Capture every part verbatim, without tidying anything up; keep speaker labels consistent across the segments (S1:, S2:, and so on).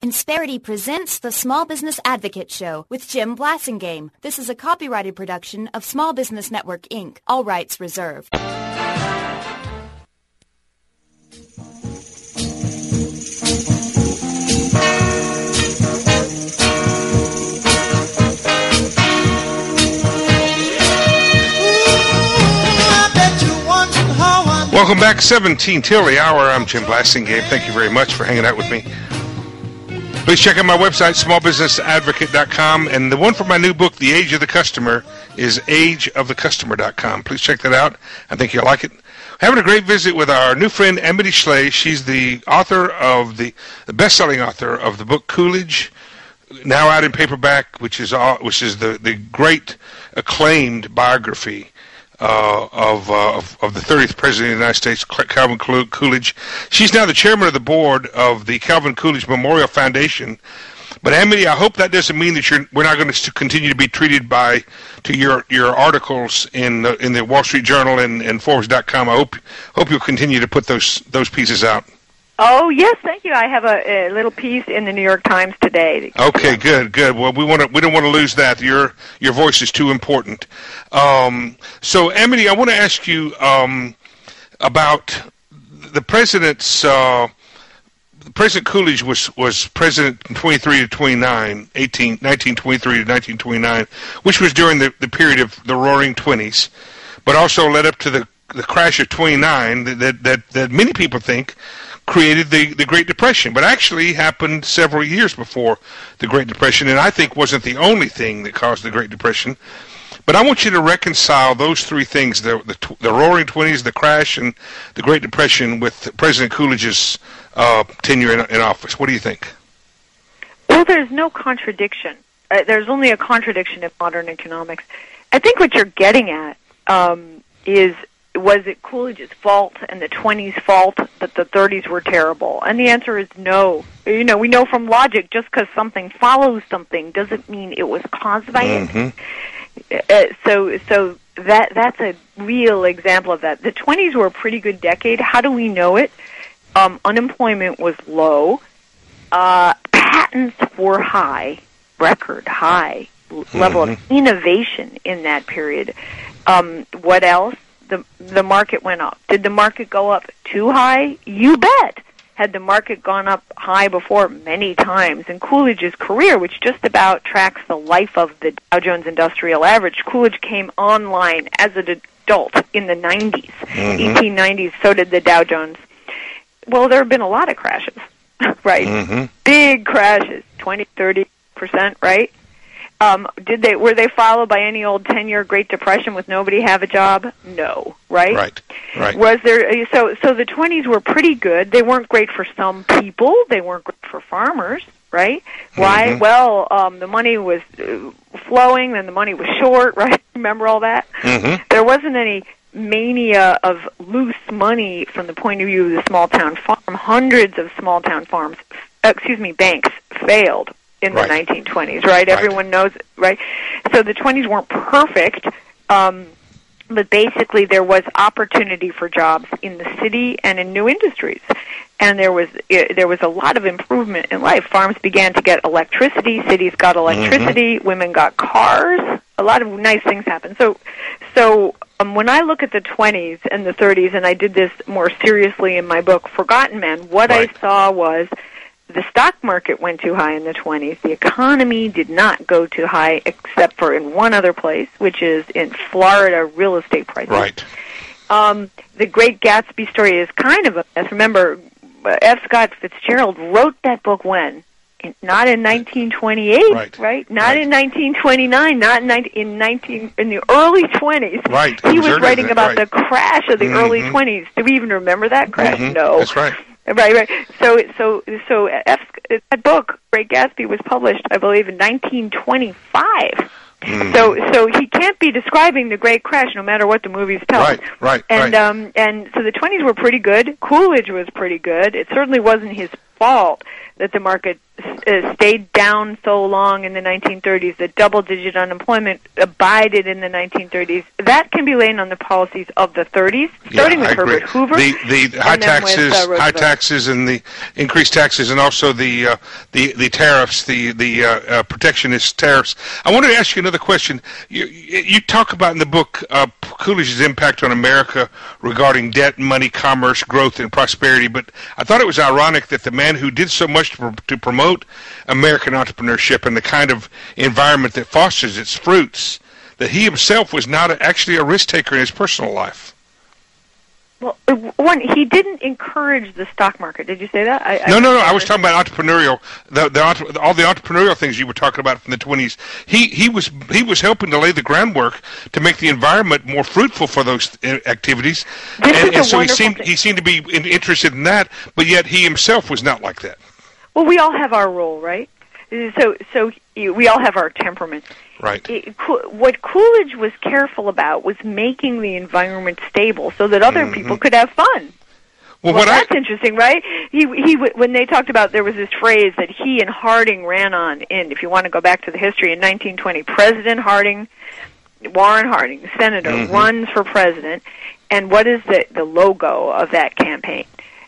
S1: Insperity presents the Small Business Advocate Show with Jim Blasingame. This is a copyrighted production of Small Business Network, Incorporated. All rights reserved.
S2: Welcome back, seventeen till the hour. I'm Jim Blasingame. Thank you very much for hanging out with me. Please check out my website, small business advocate dot com, and the one for my new book, The Age of the Customer, is age of the customer dot com. Please check that out. I think you'll like it. Having a great visit with our new friend, Amity Shlaes. She's the author of the, the best-selling author of the book Coolidge, now out in paperback, which is all, which is the, the great acclaimed biography Uh, of, uh, of of the thirtieth President of the United States, Calvin Coolidge. She's now the chairman of the board of the Calvin Coolidge Memorial Foundation. But Amity, I hope that doesn't mean that you're we're not going to continue to be treated by to your your articles in the, in the Wall Street Journal and, and Forbes dot com. I hope hope you'll continue to put those those pieces out.
S3: Oh, yes, thank you. I have a, a little piece in the New York Times today.
S2: Okay, good, good. Well, we want to we don't want to lose that. Your your voice is too important. Um, so, Amity, I want to ask you um, about the president's. Uh, President Coolidge was was president from twenty-three to twenty-nine, eighteen, nineteen twenty-three to nineteen twenty-nine, which was during the, the period of the Roaring Twenties, but also led up to the the crash of twenty-nine that that that many people think created the, the Great Depression, but actually happened several years before the Great Depression, and I think wasn't the only thing that caused the Great Depression. But I want you to reconcile those three things, the the, the Roaring Twenties, the crash, and the Great Depression with President Coolidge's uh, tenure in, in office. What do you think?
S3: Well, there's no contradiction. Uh, there's only a contradiction in modern economics. I think what you're getting at um, is, was it Coolidge's fault and the twenties fault that the thirties were terrible? And the answer is no. You know, we know from logic, just because something follows something doesn't mean it was caused by
S2: mm-hmm.
S3: it. Uh, so so that that's a real example of that. The twenties were a pretty good decade. How do we know it? Um, unemployment was low. Uh, patents were high, record high mm-hmm. level of innovation in that period. Um, what else? The the market went up. Did the market go up too high? You bet. Had the market gone up high before? Many times. In Coolidge's career, which just about tracks the life of the Dow Jones Industrial Average, Coolidge came online as an adult in the nineties, mm-hmm. eighteen nineties, so did the Dow Jones. Well, there have been a lot of crashes, right?
S2: Mm-hmm.
S3: Big crashes, twenty, thirty percent, right? Um, did they were they followed by any old ten-year Great Depression with nobody have a job? No, right?
S2: Right, right.
S3: Was there so so the twenties were pretty good. They weren't great for some people. They weren't great for farmers, right? Why?
S2: Mm-hmm.
S3: Well, um, the money was uh, flowing, and the money was short, right? Remember all that?
S2: Mm-hmm.
S3: There wasn't any mania of loose money from the point of view of the small-town farm. Hundreds of small-town farms, uh, excuse me, banks failed in the right. nineteen twenties, right? right? Everyone knows, right? So the twenties weren't perfect, um, but basically there was opportunity for jobs in the city and in new industries. And there was uh, there was a lot of improvement in life. Farms began to get electricity, cities got electricity, mm-hmm. women got cars. A lot of nice things happened. So, so um, when I look at the twenties and the thirties, and I did this more seriously in my book, Forgotten Men, what right. I saw was the stock market went too high in the twenties. The economy did not go too high except for in one other place, which is in Florida real estate prices.
S2: Right.
S3: Um, the Great Gatsby story is kind of a mess. Remember, F. Scott Fitzgerald wrote that book when? In, not in nineteen twenty-eight, right? right? Not right. in nineteen twenty-nine, not in, nineteen, in nineteen in the early twenties.
S2: Right.
S3: He was writing
S2: it,
S3: about
S2: right.
S3: the crash of the
S2: mm-hmm.
S3: early twenties. Do we even remember that crash?
S2: Mm-hmm.
S3: No.
S2: That's right.
S3: Right, right. So, so, so, F, that book, Great Gatsby, was published, I believe, in nineteen twenty-five. Mm. So, so he can't be describing the Great Crash, no matter what the movies tell.
S2: Right, right,
S3: and
S2: right.
S3: um, and so the twenties were pretty good. Coolidge was pretty good. It certainly wasn't his fault that the market uh, stayed down so long in the nineteen thirties, that double-digit unemployment abided in the nineteen thirties. That can be laying on the policies of the thirties, starting
S2: yeah,
S3: with
S2: I
S3: Herbert
S2: agree.
S3: Hoover.
S2: The, the high taxes,
S3: with, uh,
S2: high taxes, and the increased taxes, and also the uh, the the tariffs, the the uh, uh, protectionist tariffs. I wanted to ask you another question. You, you talk about in the book uh, Coolidge's impact on America regarding debt, money, commerce, growth, and prosperity. But I thought it was ironic that the man who did so much to, to promote American entrepreneurship and the kind of environment that fosters its fruits, that he himself was not a, actually a risk taker in his personal life.
S3: Well, one, he didn't encourage the stock market. Did you say that? I,
S2: no,
S3: I
S2: no, no. I was talking about entrepreneurial, the, the, all the entrepreneurial things you were talking about from the twenties. He he was he was helping to lay the groundwork to make the environment more fruitful for those activities,
S3: this
S2: and,
S3: is
S2: and
S3: a
S2: so he seemed
S3: thing.
S2: he seemed to be in, interested in that, but yet he himself was not like that.
S3: Well, we all have our role, right? So so we all have our temperament.
S2: Right.
S3: It, what Coolidge was careful about was making the environment stable so that other mm-hmm. people could have fun.
S2: Well,
S3: well
S2: what
S3: that's
S2: I,
S3: interesting, right? He he when they talked about, there was this phrase that he and Harding ran on in, if you want to go back to the history, in nineteen twenty, President Harding, Warren Harding, the senator, mm-hmm. runs for president, and what is the the logo of that campaign?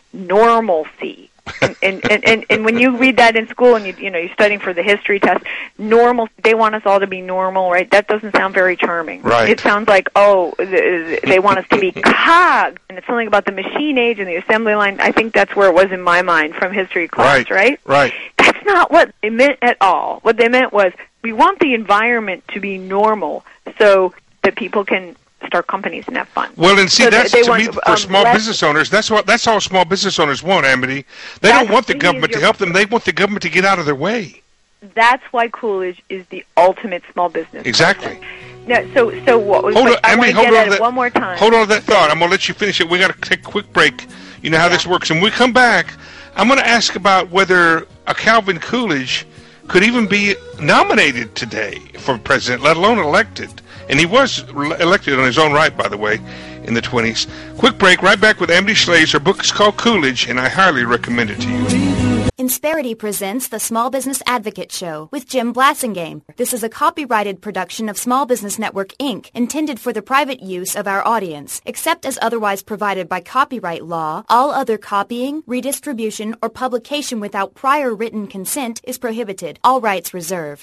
S3: Normalcy. and, and, and, and, and when you read that in school and you you know you're studying for the history test, normal, they want us all to be normal, right? That doesn't sound very charming.
S2: Right.
S3: It sounds like, oh, they want us to be cogs, and it's something about the machine age and the assembly line. I think that's where it was in my mind from history class,
S2: right?
S3: Right.
S2: Right.
S3: That's not what they meant at all. What they meant was, we want the environment to be normal so that people can start companies and have fun.
S2: Well, and see,
S3: so
S2: that's
S3: they
S2: to
S3: want,
S2: me for
S3: um,
S2: small
S3: less,
S2: business owners. That's what that's all small business owners want, Amity. They don't want the government to help them. They want the government to get out of their way.
S3: That's why Coolidge is the ultimate small business.
S2: Exactly.
S3: Now, so so what?
S2: Hold on,
S3: I
S2: Amity,
S3: want to
S2: hold
S3: get
S2: on
S3: at
S2: that,
S3: it one more time.
S2: Hold on to that thought. I'm going to let you finish it. We got to take a quick break. You know how yeah. this works. And when we come back, I'm going to ask about whether a Calvin Coolidge could even be nominated today for president, let alone elected. And he was elected on his own right, by the way, in the twenties. Quick break, right back with Amity Shlaes. Her book is called Coolidge, and I highly recommend it to you.
S1: Insperity presents the Small Business Advocate Show with Jim Blasingame. This is a copyrighted production of Small Business Network, Incorporated, intended for the private use of our audience. Except as otherwise provided by copyright law, all other copying, redistribution, or publication without prior written consent is prohibited. All rights reserved.